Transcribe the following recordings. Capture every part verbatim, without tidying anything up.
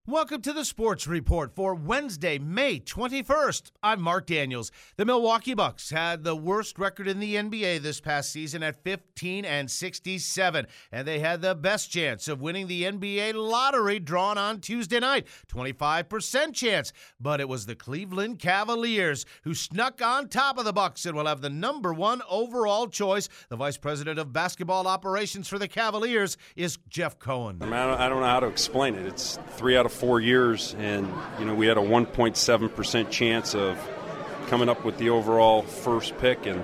Welcome to the Sports Report for Wednesday, May twenty-first. I'm Mark Daniels. The Milwaukee Bucks had the worst record in the N B A this past season at fifteen and sixty-seven, and they had the best chance of winning the N B A lottery drawn on Tuesday night, twenty-five percent chance. But it was the Cleveland Cavaliers who snuck on top of the Bucks and will have the number one overall choice. The Vice President of Basketball Operations for the Cavaliers is Jeff Cohen. I, mean, I, don't, I don't know how to explain it. It's three out of four years, and you know we had a one point seven percent chance of coming up with the overall first pick, and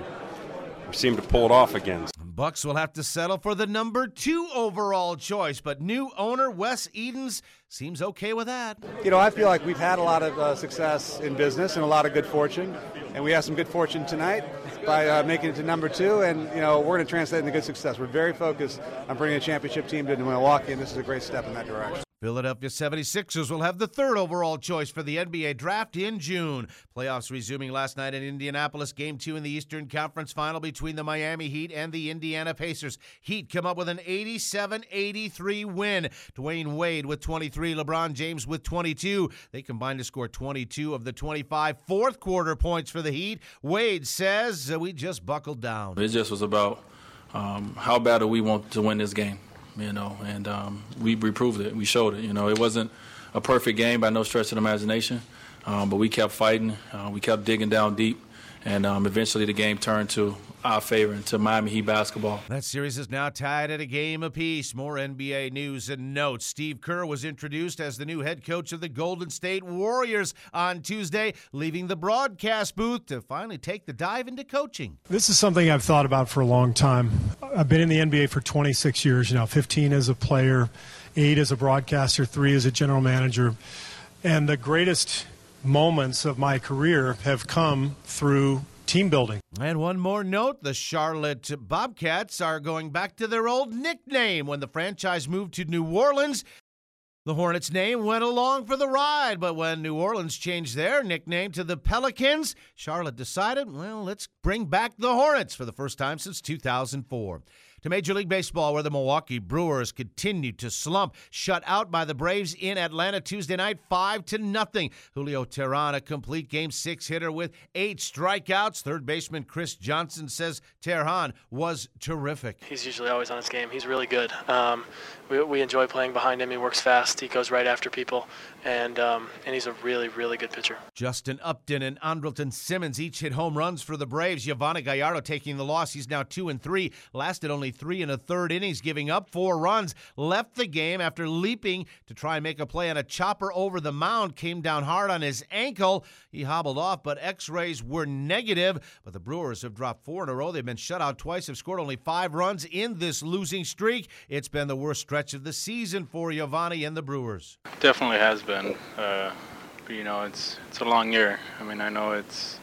we seemed to pull it off again. Bucks will have to settle for the number two overall choice, but new owner Wes Edens seems okay with that. You know, I feel like we've had a lot of uh, success in business and a lot of good fortune, and we have some good fortune tonight by uh, making it to number two, and you know we're going to translate into good success. We're very focused on bringing a championship team to Milwaukee, and this is a great step in that direction. Philadelphia seventy-sixers will have the third overall choice for the N B A draft in June. Playoffs resuming last night in Indianapolis. Game two in the Eastern Conference Final between the Miami Heat and the Indiana Pacers. Heat come up with an eighty-seven eighty-three win. Dwayne Wade with twenty-three, LeBron James with twenty-two. They combined to score twenty-two of the twenty-five fourth quarter points for the Heat. Wade says uh, we just buckled down. It just was about um, how bad do we want to win this game. You know, and um, we, we proved it. We showed it. You know, it wasn't a perfect game by no stretch of the imagination, um, but we kept fighting. Uh, we kept digging down deep, and um, eventually the game turned to our favor and to Miami Heat basketball. That series is now tied at a game apiece. More N B A news and notes. Steve Kerr was introduced as the new head coach of the Golden State Warriors on Tuesday, leaving the broadcast booth to finally take the dive into coaching. This is something I've thought about for a long time. I've been in the N B A for twenty-six years now, fifteen as a player, eight as a broadcaster, three as a general manager. And the greatest moments of my career have come through team building. And one more note, the Charlotte Bobcats are going back to their old nickname. When the franchise moved to New Orleans, the Hornets' name went along for the ride, but when New Orleans changed their nickname to the Pelicans, Charlotte decided, well, let's bring back the Hornets for the first time since two thousand four. To Major League Baseball, where the Milwaukee Brewers continued to slump, shut out by the Braves in Atlanta Tuesday night, five to nothing. Julio Teheran, a complete Game six hitter with eight strikeouts. Third baseman Chris Johnson says Teheran was terrific. He's usually always on his game. He's really good. Um, we, we enjoy playing behind him. He works fast. He goes right after people, and um, and he's a really, really good pitcher. Justin Upton and Andrelton Simmons each hit home runs for the Braves. Yovani Gallardo taking the loss. He's now two and three. Lasted only three and a third innings, giving up four runs. Left the game after leaping to try and make a play on a chopper over the mound. Came down hard on his ankle. He hobbled off, but x-rays were negative. But the Brewers have dropped four in a row. They've been shut out twice, have scored only five runs in this losing streak. It's been the worst stretch of the season for Yovani and the Brewers. Definitely has been. Uh, but, you know, it's it's a long year. I mean, I know it's,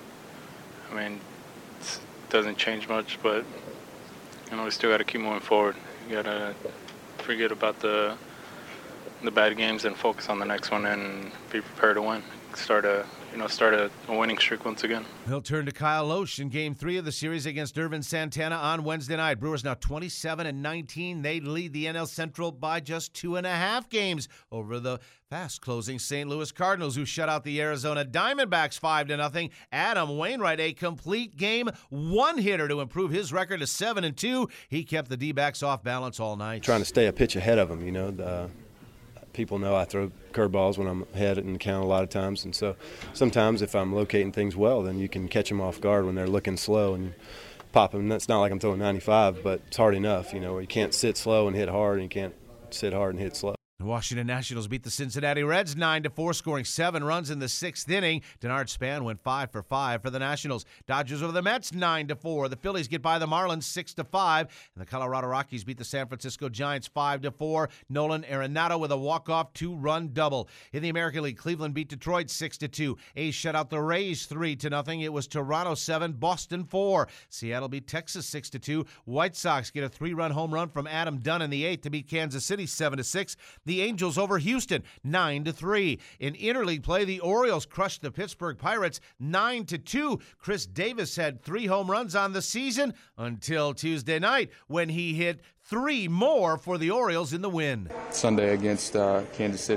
I mean, it's, it doesn't change much, but you know, we still got to keep moving forward. You got to forget about the the bad games and focus on the next one and be prepared to win. Start a, you know, start a, a winning streak once again. He'll turn to Kyle Loesch in Game Three of the series against Irvin Santana on Wednesday night. Brewers now twenty-seven and nineteen. They lead the N L Central by just two and a half games over the fast-closing Saint Louis Cardinals, who shut out the Arizona Diamondbacks five to nothing. Adam Wainwright, a complete game one hitter to improve his record to seven and two. He kept the D-backs off balance all night. Trying to stay a pitch ahead of them, you know. The, people know I throw curveballs when I'm ahead in the count a lot of times, and so sometimes if I'm locating things well, then you can catch them off guard when they're looking slow and pop them. That's not like I'm throwing ninety-five, but it's hard enough, you know, where you can't sit slow and hit hard, and you can't sit hard and hit slow. The Washington Nationals beat the Cincinnati Reds nine to four, scoring seven runs in the sixth inning. Denard Span went five for five for the Nationals. Dodgers over the Mets nine to four. The Phillies get by the Marlins six to five, and the Colorado Rockies beat the San Francisco Giants five to four. Nolan Arenado with a walk-off two-run double. In the American League, Cleveland beat Detroit six to two. A's shut out the Rays three to nothing. It was Toronto seven, Boston four. Seattle beat Texas six to two. White Sox get a three-run home run from Adam Dunn in the eighth to beat Kansas City seven to six. The Angels over Houston nine to three. In interleague play, the Orioles crushed the Pittsburgh Pirates nine to two. Chris Davis had three home runs on the season until Tuesday night when he hit three more for the Orioles in the win. Sunday against uh, Kansas City,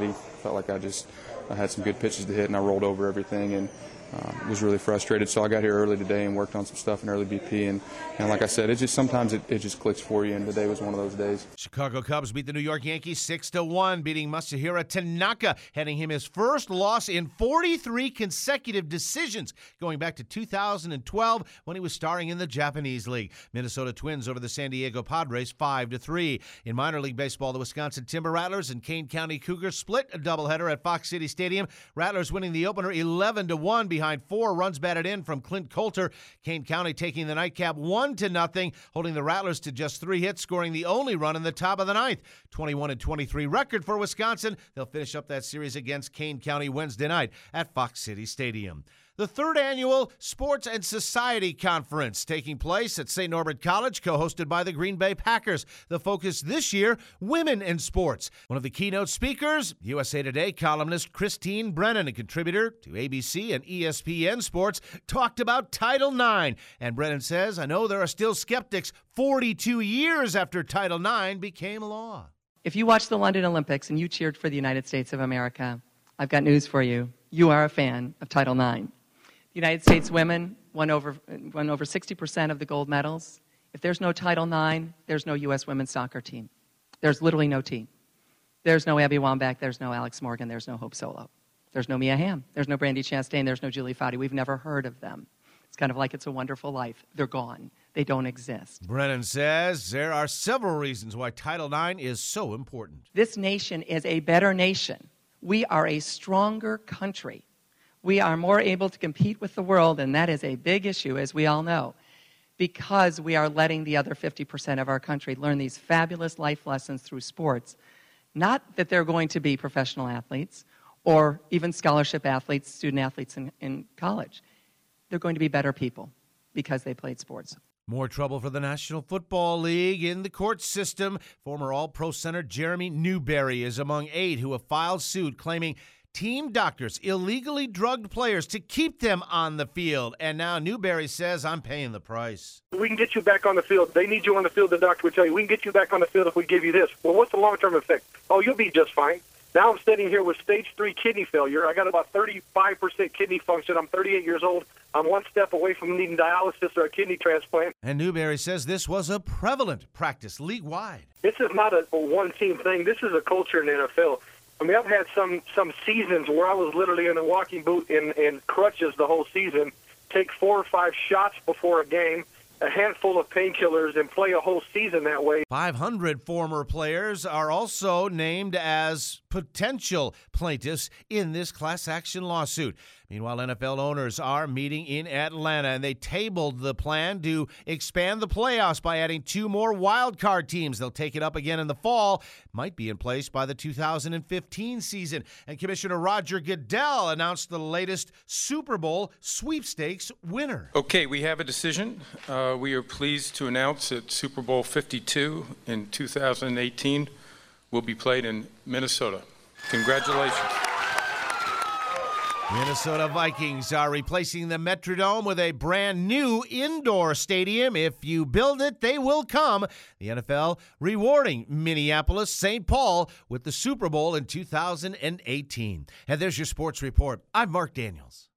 felt like I just I had some good pitches to hit, and I rolled over everything and uh, was really frustrated. So I got here early today and worked on some stuff in early B P. And, and like I said, it just sometimes it, it just clicks for you, and today was one of those days. Chicago Cubs beat the New York Yankees six to one, beating Masahiro Tanaka, handing him his first loss in forty-three consecutive decisions, going back to two thousand twelve when he was starring in the Japanese League. Minnesota Twins over the San Diego Padres five to three. In minor league baseball, the Wisconsin Timber Rattlers and Kane County Cougars split a doubleheader at Fox City Stadium. Rattlers winning the opener eleven to one behind four runs batted in from Clint Coulter. Kane County taking the nightcap one to nothing, holding the Rattlers to just three hits, scoring the only run in the top of the ninth. twenty-one and twenty-three record for Wisconsin. They'll finish up that series against Kane County Wednesday night at Fox City Stadium. The third annual Sports and Society Conference taking place at Saint Norbert College, co-hosted by the Green Bay Packers. The focus this year, women in sports. One of the keynote speakers, U S A Today columnist Christine Brennan, a contributor to A B C and E S P N Sports, talked about Title nine. And Brennan says, I know there are still skeptics forty-two years after Title nine became law. If you watched the London Olympics and you cheered for the United States of America, I've got news for you. You are a fan of Title nine. The United States women won over, won over sixty percent of the gold medals. If there's no Title nine, there's no U S women's soccer team. There's literally no team. There's no Abby Wambach, there's no Alex Morgan, there's no Hope Solo. There's no Mia Hamm, there's no Brandy Chastain, there's no Julie Foudy. We've never heard of them. It's kind of like It's a Wonderful Life. They're gone. They don't exist. Brennan says there are several reasons why Title nine is so important. This nation is a better nation. We are a stronger country. We are more able to compete with the world, and that is a big issue, as we all know, because we are letting the other fifty percent of our country learn these fabulous life lessons through sports. Not that they're going to be professional athletes or even scholarship athletes, student athletes in, in college. They're going to be better people because they played sports. More trouble for the National Football League in the court system. Former All-Pro center Jeremy Newberry is among eight who have filed suit claiming team doctors illegally drugged players to keep them on the field. And now Newberry says, I'm paying the price. We can get you back on the field. They need you on the field. The doctor would tell you, we can get you back on the field if we give you this. Well, what's the long-term effect? Oh, you'll be just fine. Now I'm sitting here with stage three kidney failure. I got about thirty-five percent kidney function. I'm thirty-eight years old. I'm one step away from needing dialysis or a kidney transplant. And Newberry says this was a prevalent practice league-wide. This is not a, a one-team thing. This is a culture in the N F L. I mean, I've had some some seasons where I was literally in a walking boot and, and crutches the whole season, take four or five shots before a game, a handful of painkillers, and play a whole season that way. five hundred former players are also named as potential plaintiffs in this class action lawsuit. Meanwhile, N F L owners are meeting in Atlanta, and they tabled the plan to expand the playoffs by adding two more wild card teams. They'll take it up again in the fall. Might be in place by the two thousand fifteen season. And Commissioner Roger Goodell announced the latest Super Bowl sweepstakes winner. Okay, we have a decision. Uh, we are pleased to announce that Super Bowl fifty-two in two thousand eighteen will be played in Minnesota. Congratulations. Minnesota Vikings are replacing the Metrodome with a brand new indoor stadium. If you build it, they will come. The N F L rewarding Minneapolis Saint Paul with the Super Bowl in two thousand eighteen. And there's your sports report. I'm Mark Daniels.